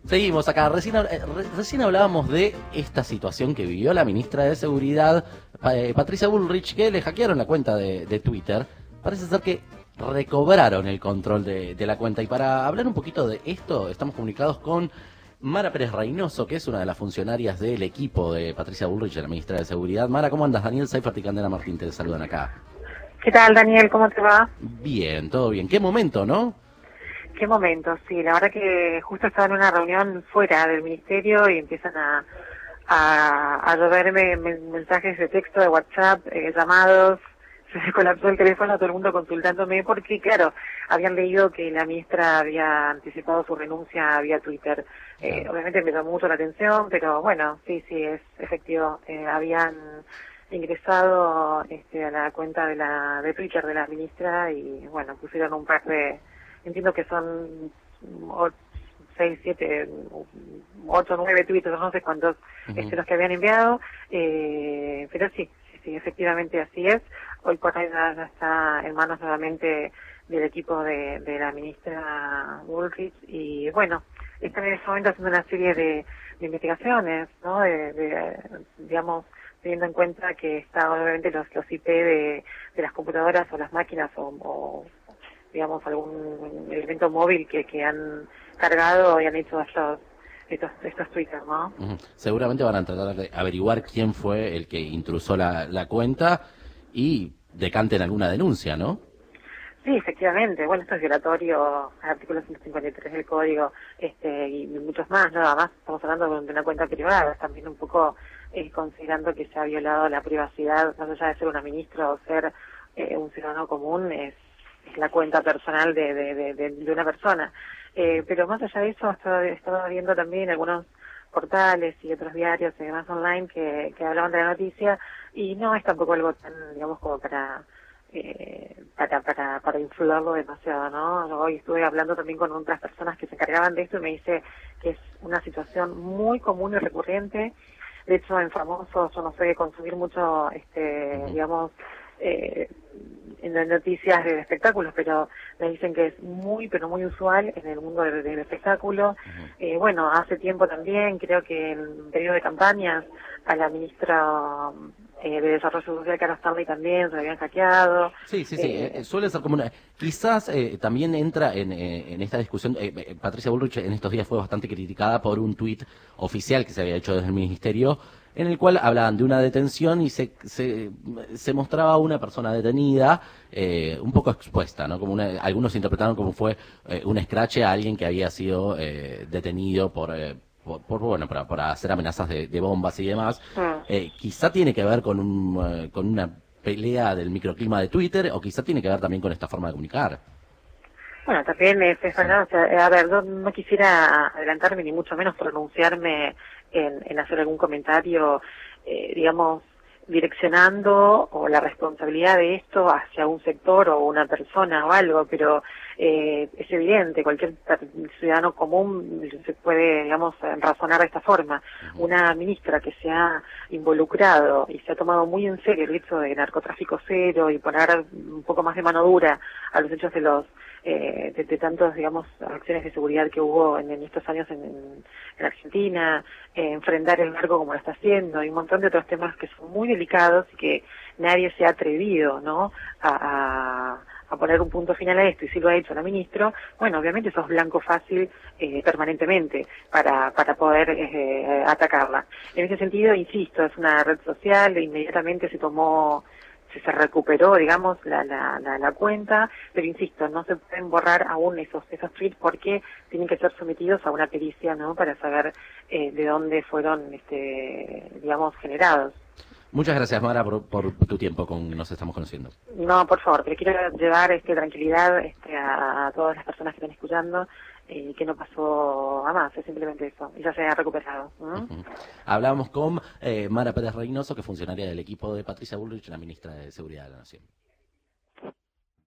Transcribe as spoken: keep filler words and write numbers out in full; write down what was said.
Seguimos acá. Recién, eh, re- recién hablábamos de esta situación que vivió la ministra de Seguridad, eh, Patricia Bullrich, que le hackearon la cuenta de, de Twitter. Parece ser que recobraron el control de, de la cuenta. Y para hablar un poquito de esto, estamos comunicados con Mara Pérez Reynoso, que es una de las funcionarias del equipo de Patricia Bullrich, la ministra de Seguridad. Mara, ¿cómo andas? Daniel Seifert y Candela Martín te saludan acá. ¿Qué tal, Daniel? ¿Cómo te va? Bien, todo bien. ¿Qué momento, no? Qué momento, sí. La verdad que justo estaba en una reunión fuera del ministerio y empiezan a, a, a lloverme men- mensajes de texto, de WhatsApp, eh, llamados. Se colapsó el teléfono, todo el mundo consultándome porque, claro, habían leído que la ministra había anticipado su renuncia vía Twitter. Eh, Claro. obviamente me llamó mucho la atención, pero bueno, sí, sí, es efectivo. Eh, habían ingresado este, a la cuenta de la de Twitter de la ministra y, bueno, pusieron un par de... Entiendo que son o- seis, siete, ocho, nueve tweets, no sé cuántos, Ujú. este, los que habían enviado, eh, pero sí, sí, sí, efectivamente así es. Hoy por ahí ya, ya está en manos nuevamente del equipo de, de la ministra Bullrich y, bueno, están en este momento haciendo una serie de, de investigaciones, ¿no? De, de, digamos, teniendo en cuenta que está obviamente los, los I P de, de las computadoras o las máquinas o, o digamos, algún elemento móvil que, que han cargado y han hecho estos, estos, estos Twitter, ¿no? Ujú. Seguramente van a tratar de averiguar quién fue el que intrusó la, la cuenta y decanten alguna denuncia, ¿no? Sí, efectivamente. Bueno, esto es violatorio al artículo ciento cincuenta y tres del Código, este, y muchos más, nada más. Estamos hablando de una cuenta privada, también un poco eh, considerando que se ha violado la privacidad, más allá de ser una ministra o ser eh, un ciudadano común, es, es la cuenta personal de, de, de, de, de una persona. Eh, pero más allá de eso, estaba, estaba viendo también algunos portales y otros diarios y demás online que, que hablaban de la noticia, y no es tampoco algo tan, digamos, como para... Eh, para, para, para inflarlo demasiado, ¿no? Yo hoy estuve hablando también con otras personas que se encargaban de esto y me dice que es una situación muy común y recurrente. De hecho, en famosos, yo no sé, consumir mucho, este, Ujú. digamos, eh, en las noticias de espectáculos, pero me dicen que es muy, pero muy usual en el mundo del, del espectáculo. Ujú. Eh, bueno, hace tiempo también, creo que en periodo de campañas, a la ministra eh, de Desarrollo Social, Carlos Stanley, también se habían hackeado. Sí, sí, sí, Eh, eh, suele ser como una... Quizás eh, también entra en, eh, en esta discusión, eh, eh, Patricia Bullrich en estos días fue bastante criticada por un tuit oficial que se había hecho desde el ministerio, en el cual hablaban de una detención y se, se, se mostraba una persona detenida eh, un poco expuesta, ¿no? Como una, algunos interpretaron como fue eh, un escrache a alguien que había sido eh, detenido por... eh, por, por, bueno, para, para hacer amenazas de, de bombas y demás. mm. Eh, quizá tiene que ver con, un, eh, con una pelea del microclima de Twitter, o quizá tiene que ver también con esta forma de comunicar. Bueno, también es, es verdad, o sea, a ver, no, no quisiera adelantarme ni mucho menos pronunciarme en, en hacer algún comentario, eh, digamos, direccionando o la responsabilidad de esto hacia un sector o una persona o algo, pero eh, es evidente, cualquier per- ciudadano común se puede, digamos, razonar de esta forma. Ujú. Una ministra que se ha involucrado y se ha tomado muy en serio el hecho de narcotráfico cero y poner un poco más de mano dura a los hechos de los eh, de, de tantos, digamos, acciones de seguridad que hubo en, en estos años en, en, en Argentina, eh, enfrentar el narco como lo está haciendo, y un montón de otros temas que son muy delicados y que nadie se ha atrevido, ¿no?, a, a, a poner un punto final a esto, y si lo ha hecho la ministra, bueno, obviamente sos blanco fácil eh, permanentemente para, para poder eh, atacarla. En ese sentido, insisto, es una red social, e inmediatamente se tomó se recuperó, digamos, la, la, la, la cuenta, pero insisto, no se pueden borrar aún esos esos tweets porque tienen que ser sometidos a una pericia, ¿no?, para saber eh, de dónde fueron, este, digamos, generados. Muchas gracias, Mara, por, por tu tiempo con nos estamos conociendo. No, por favor, pero quiero llevar este, tranquilidad este, a, a todas las personas que están escuchando, eh, que no pasó a más, es simplemente eso, y ya se ha recuperado. ¿Mm? Ujú. Hablábamos con eh, Mara Pérez Reynoso, que es funcionaria del equipo de Patricia Bullrich, la ministra de Seguridad de la Nación.